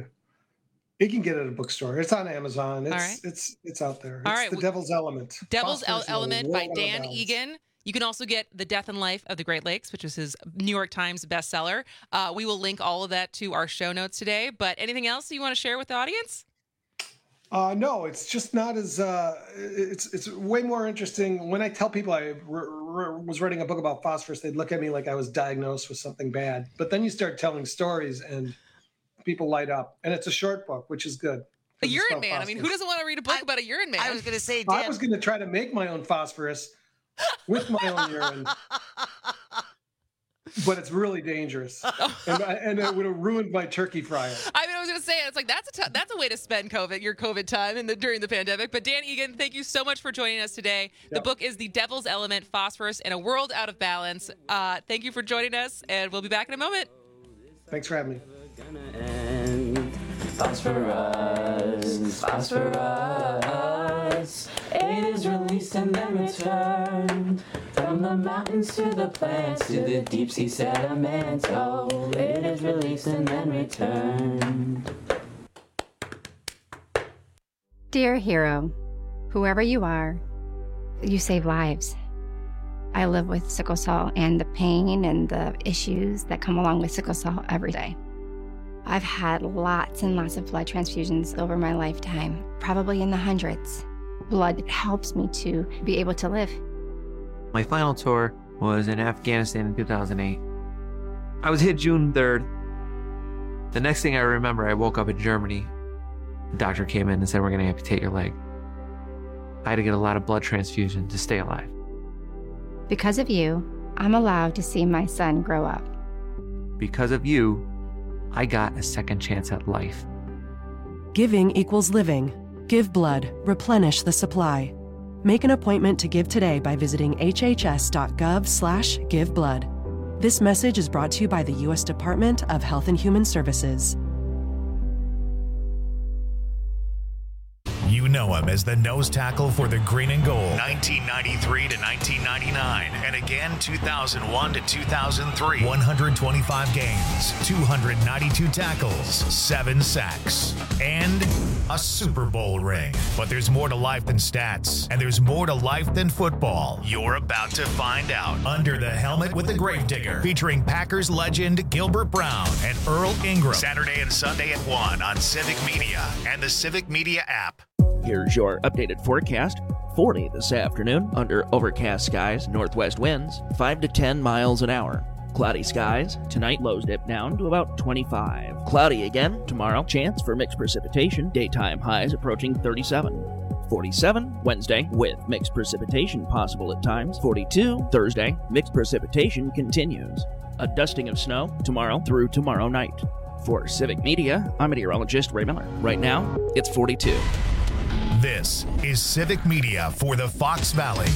You can get it at a bookstore. It's on Amazon. It's out there. It's The Devil's Element. Devil's Element by Dan Egan. You can also get The Death and Life of the Great Lakes, which is his New York Times bestseller. We will link all of that to our show notes today. But anything else you want to share with the audience? No, it's just not as it's way more interesting. When I tell people I was writing a book about phosphorus, they'd look at me like I was diagnosed with something bad. But then you start telling stories and people light up. And it's a short book, which is good. A urine man. I mean, who doesn't want to read a book about a urine man? I was going to say, I was going to try to make my own phosphorus with my own urine, but it's really dangerous, and it would have ruined my turkey fryer. I mean, I was going to say, it's like that's a way to spend your COVID time during the pandemic. But Dan Egan, thank you so much for joining us today. Yep. The book is The Devil's Element: Phosphorus in a World Out of Balance. Thank you for joining us, and we'll be back in a moment. Thanks for having me. Phosphorus, phosphorus. It is released and then returned from the mountains to the plants to the deep sea sediment. Oh, it is released and then returned. Dear hero, whoever you are, you save lives. I live with sickle cell and the pain and the issues that come along with sickle cell every day. I've had lots and lots of blood transfusions over my lifetime, probably in the hundreds. Blood helps me to be able to live. My final tour was in Afghanistan in 2008. I was hit June 3rd. The next thing I remember, I woke up in Germany. The doctor came in and said, "We're going to amputate your leg." I had to get a lot of blood transfusion to stay alive. Because of you, I'm allowed to see my son grow up. Because of you, I got a second chance at life. Giving equals living. Give blood. Replenish the supply. Make an appointment to give today by visiting hhs.gov/giveblood. This message is brought to you by the U.S. Department of Health and Human Services. You know him as the nose tackle for the Green and Gold, 1993 to 1999, and again 2001 to 2003. 125 games, 292 tackles, 7 sacks, and a Super Bowl ring. But there's more to life than stats, and there's more to life than football. You're about to find out. Under the Helmet with the Gravedigger, featuring Packers legend Gilbert Brown and Earl Ingram. Saturday and Sunday at 1 on Civic Media and the Civic Media app. Here's your updated forecast. 40 this afternoon under overcast skies, northwest winds, 5 to 10 miles an hour. Cloudy skies. Tonight, lows dip down to about 25. Cloudy again tomorrow. Chance for mixed precipitation. Daytime highs approaching 37. 47 Wednesday with mixed precipitation possible at times. 42 Thursday. Mixed precipitation continues. A dusting of snow tomorrow through tomorrow night. For Civic Media, I'm meteorologist Ray Miller. Right now, it's 42. This is Civic Media for the Fox Valley.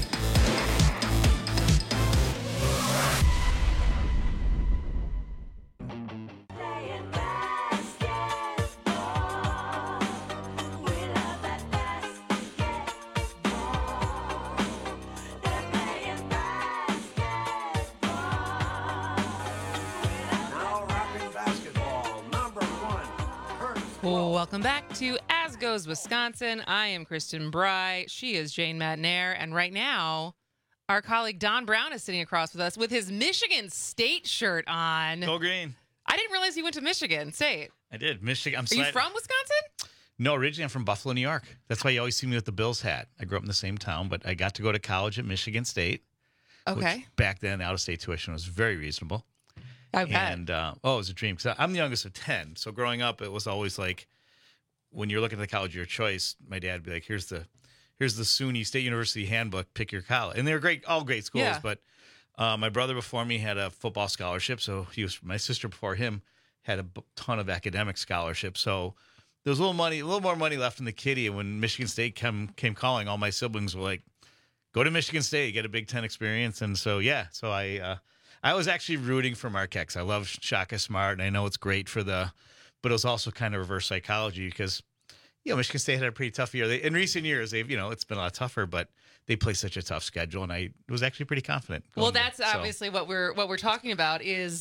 Welcome back to As Goes Wisconsin. I am Kristen Bry. She is Jane Matnair. And right now, our colleague Don Brown is sitting across with us with his Michigan State shirt on. Go Green. I didn't realize you went to Michigan State. I did. Michigan. Are you from Wisconsin? No, originally I'm from Buffalo, New York. That's why you always see me with the Bills hat. I grew up in the same town, but I got to go to college at Michigan State. Okay. Which back then, out-of-state tuition was very reasonable. I bet. And, it was a dream. Because I'm the youngest of 10. So growing up, it was always like, when you're looking at the college of your choice, my dad would be like, here's the SUNY State University handbook, pick your college. And they were great, all great schools. Yeah. But my brother before me had a football scholarship. So my sister before him had a ton of academic scholarships. So there was a little more money left in the kitty. And when Michigan State came calling, all my siblings were like, go to Michigan State, get a Big Ten experience. And so, so I was actually rooting for Marquette. I love Shaka Smart, and I know it's great but it was also kind of reverse psychology because, Michigan State had a pretty tough year. In recent years, it's been a lot tougher, but they play such a tough schedule, and I was actually pretty confident. Well, that's obviously what we're talking about is,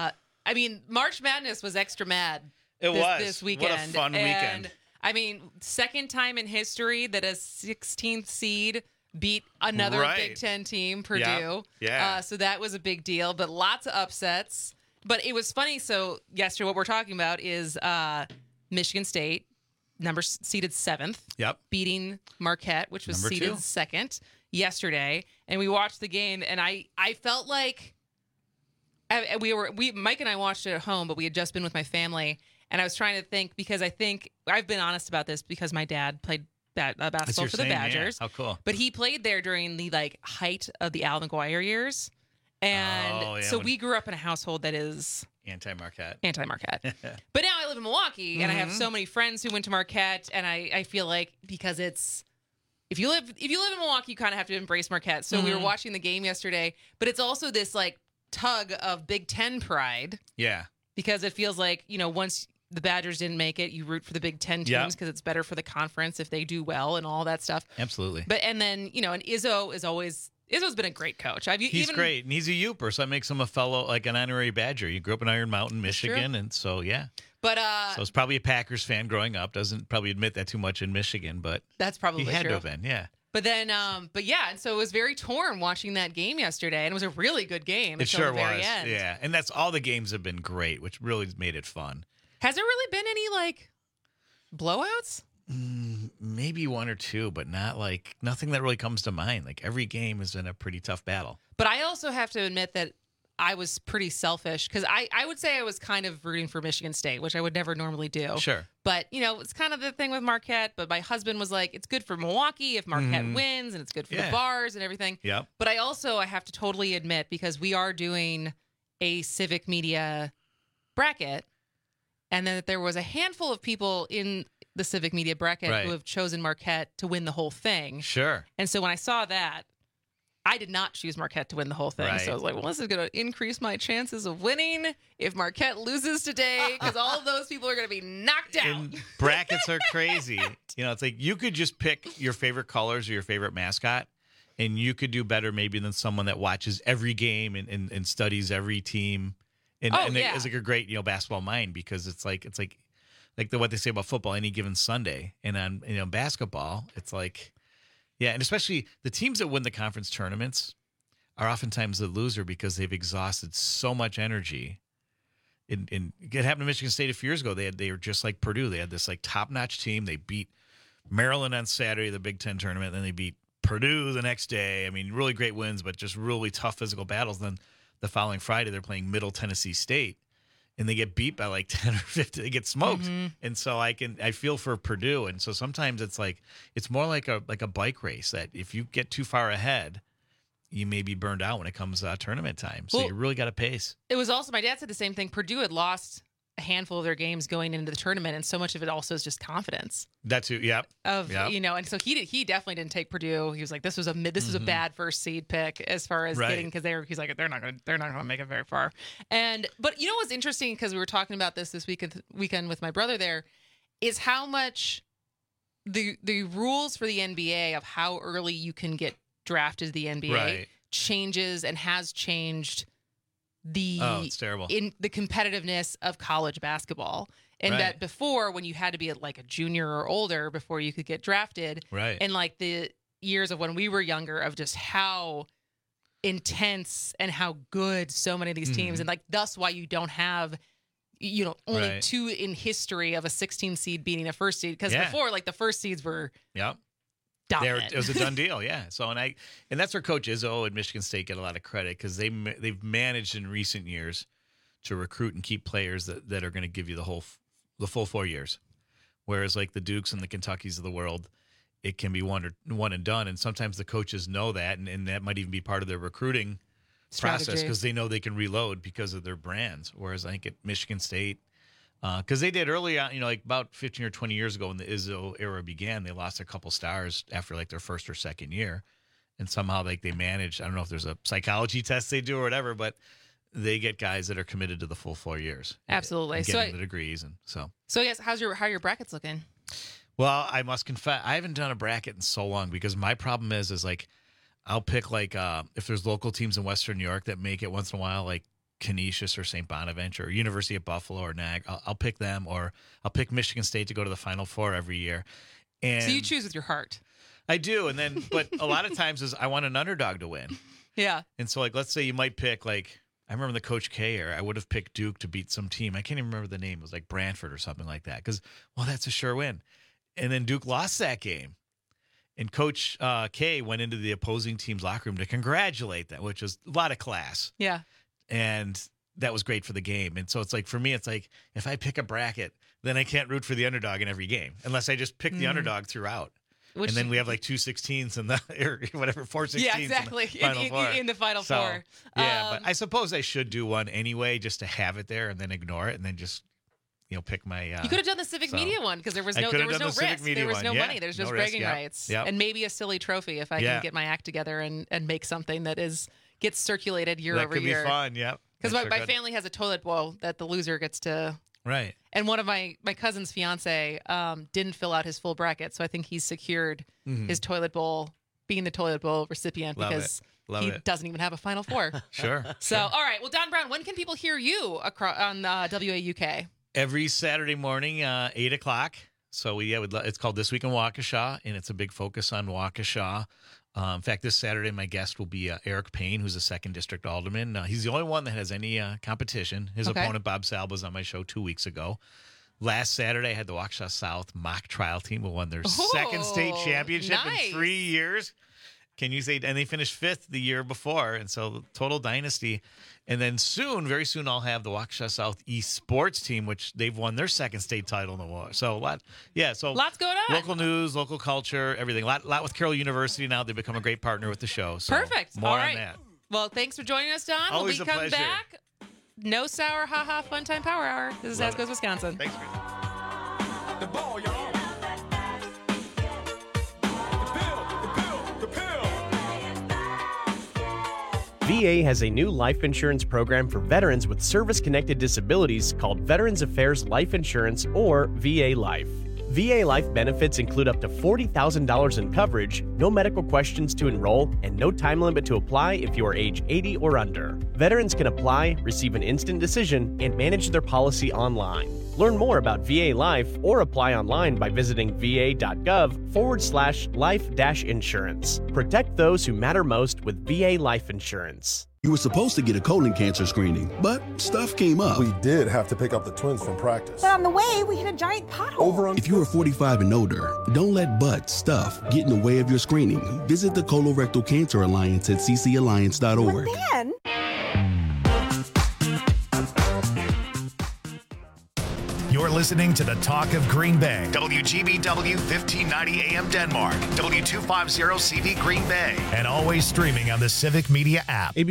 March Madness was extra mad. This weekend. What a fun weekend. Second time in history that a 16th seed beat another Big Ten team, Purdue. Yeah. So that was a big deal, but lots of upsets. But it was funny. So yesterday, what we're talking about is Michigan State, seeded 7th, beating Marquette, which was number seeded 2. 2nd yesterday. And we watched the game, and I felt like Mike and I watched it at home, but we had just been with my family, and I was trying to think because I think I've been honest about this because my dad played basketball for the Badgers. Yeah. How cool! But he played there during the height of the Al McGuire years. And so we grew up in a household that is anti-Marquette. But now I live in Milwaukee, and I have so many friends who went to Marquette, and I feel like because it's if you live in Milwaukee, you kind of have to embrace Marquette. So we were watching the game yesterday, but it's also this tug of Big Ten pride. Yeah. Because it feels like once the Badgers didn't make it, you root for the Big Ten teams because it's better for the conference if they do well and all that stuff. Absolutely. But and then and Izzo's been a great coach. He's great, and he's a Youper, so that makes him a fellow, an honorary Badger. You grew up in Iron Mountain, Michigan, and so, yeah. But so he's probably a Packers fan growing up. Doesn't probably admit that too much in Michigan, but that's probably he had true. to have been, yeah. But then, and so it was very torn watching that game yesterday, and it was a really good game It until sure the very was, end. yeah. And that's all the games have been great, which really made it fun. Has there really been any blowouts? Maybe one or two, but not nothing that really comes to mind. Every game has been a pretty tough battle. But I also have to admit that I was pretty selfish because I would say I was kind of rooting for Michigan State, which I would never normally do. Sure. But, it's kind of the thing with Marquette. But my husband was like, it's good for Milwaukee if Marquette wins, and it's good for the bars and everything. Yep. But I have to totally admit, because we are doing a Civic Media bracket, and then there was a handful of people in the Civic Media bracket who have chosen Marquette to win the whole thing. Sure. And so when I saw that, I did not choose Marquette to win the whole thing. Right. So I was like, well, this is going to increase my chances of winning if Marquette loses today, because all of those people are going to be knocked out. And brackets are crazy. It's you could just pick your favorite colors or your favorite mascot, and you could do better maybe than someone that watches every game and studies every team. And it's a great, basketball mind, because it's like like what they say about football, any given Sunday. And on basketball, it's like, yeah, and especially the teams that win the conference tournaments are oftentimes the loser because they've exhausted so much energy. It happened to Michigan State a few years ago. They were just like Purdue. They had this like top-notch team. They beat Maryland on Saturday, the Big Ten tournament. Then they beat Purdue the next day. I mean, really great wins, but just really tough physical battles. Then the following Friday, they're playing Middle Tennessee State, and they get beat by like 10 or 50. They get smoked. Mm-hmm. And so I feel for Purdue. And so sometimes it's more like a bike race that if you get too far ahead, you may be burned out when it comes tournament time. So you really got to pace. It was also, my dad said the same thing. Purdue had lost a handful of their games going into the tournament, and so much of it also is just confidence. That too, yep. And so he definitely didn't take Purdue. He was like, this was a bad first seed pick as far as getting, because he's like, they're not gonna make it very far. But you know what's interesting, because we were talking about this weekend with my brother there, is how much the rules for the NBA of how early you can get drafted to the NBA changes and has changed it's terrible. In the competitiveness of college basketball. And that before, when you had to be like a junior or older before you could get drafted, and like the years of when we were younger, of just how intense and how good so many of these teams, and like thus why you don't have only two in history of a 16 seed beating a first seed, because before, like the first seeds were it was a done deal, yeah. So and that's where Coach Izzo at Michigan State get a lot of credit, because they've managed in recent years to recruit and keep players that are going to give you the full 4 years, whereas like the Dukes and the Kentuckys of the world, it can be one and done, and sometimes the coaches know that, and that might even be part of their recruiting process, because they know they can reload because of their brands. Whereas I think at Michigan State, because they did early on, like about 15 or 20 years ago when the Izzo era began, they lost a couple stars after like their first or second year. And somehow like they managed, I don't know if there's a psychology test they do or whatever, but they get guys that are committed to the full 4 years. Absolutely. And getting the degrees. And so yes, how are your brackets looking? Well, I must confess, I haven't done a bracket in so long, because my problem is like, I'll pick like, if there's local teams in Western New York that make it once in a while, like Canisius or St. Bonaventure or University of Buffalo or NAG, I'll pick them, or I'll pick Michigan State to go to the Final Four every year. And so you choose with your heart. I do. And then, but a lot of times is I want an underdog to win. Yeah. And so like, let's say you might pick like, I remember the Coach K era, I would have picked Duke to beat some team. I can't even remember the name. It was like Brantford or something like that. Because, well, that's a sure win. And then Duke lost that game. And Coach K went into the opposing team's locker room to congratulate them, which was a lot of class. Yeah. And that was great for the game. And so it's like, for me, it's like, if I pick a bracket, then I can't root for the underdog in every game, unless I just pick the underdog throughout. And then we have like 2 16s in the, or whatever, 4 16s. Yeah, exactly. In the Final Four. Yeah, but I suppose I should do one anyway, just to have it there and then ignore it and then just, pick my. You could have done the Civic Media one, because there was no risk. There was no money. There's just bragging rights. Yep. And maybe a silly trophy if I can get my act together and make something that gets circulated year over year. That could be fun, yep. Because my family has a toilet bowl that the loser gets to. Right. And one of my cousin's fiance didn't fill out his full bracket, so I think he's secured his toilet bowl, being the toilet bowl recipient, because he doesn't even have a Final Four. Sure. So, all right. Well, Don Brown, when can people hear you on WAUK? Every Saturday morning, 8 o'clock. So it's called This Week in Waukesha, and it's a big focus on Waukesha. In fact, this Saturday, my guest will be Eric Payne, who's a 2nd District Alderman. He's the only one that has any competition. His opponent, Bob Salb, was on my show 2 weeks ago. Last Saturday, I had the Waukesha South mock trial team who won their second state championship in 3 years. Can you say? And they finished 5th the year before, and so total dynasty. And then very soon, I'll have the Waukesha South East sports team, which they've won their 2nd state title in the war. So lots going on. Local news, local culture, everything. A lot with Carroll University now. They've become a great partner with the show. So perfect. More all right. on that. Well, thanks for joining us, Don. Always when we come pleasure. back, no sour, haha, fun time power hour. This is As Goes Wisconsin. Thanks, Chris. The ball, y'all. VA has a new life insurance program for veterans with service-connected disabilities called Veterans Affairs Life Insurance, or VA Life. VA Life benefits include up to $40,000 in coverage, no medical questions to enroll, and no time limit to apply if you are age 80 or under. Veterans can apply, receive an instant decision, and manage their policy online. Learn more about VA Life or apply online by visiting va.gov/life-insurance. Protect those who matter most with VA Life Insurance. You were supposed to get a colon cancer screening, but stuff came up. We did have to pick up the twins from practice. But on the way, we hit a giant pothole. If you are 45 and older, don't let stuff get in the way of your screening. Visit the Colorectal Cancer Alliance at ccalliance.org. But then... You're listening to the Talk of Green Bay. WGBW 1590 AM Denmark. W250 CV Green Bay. And always streaming on the Civic Media app.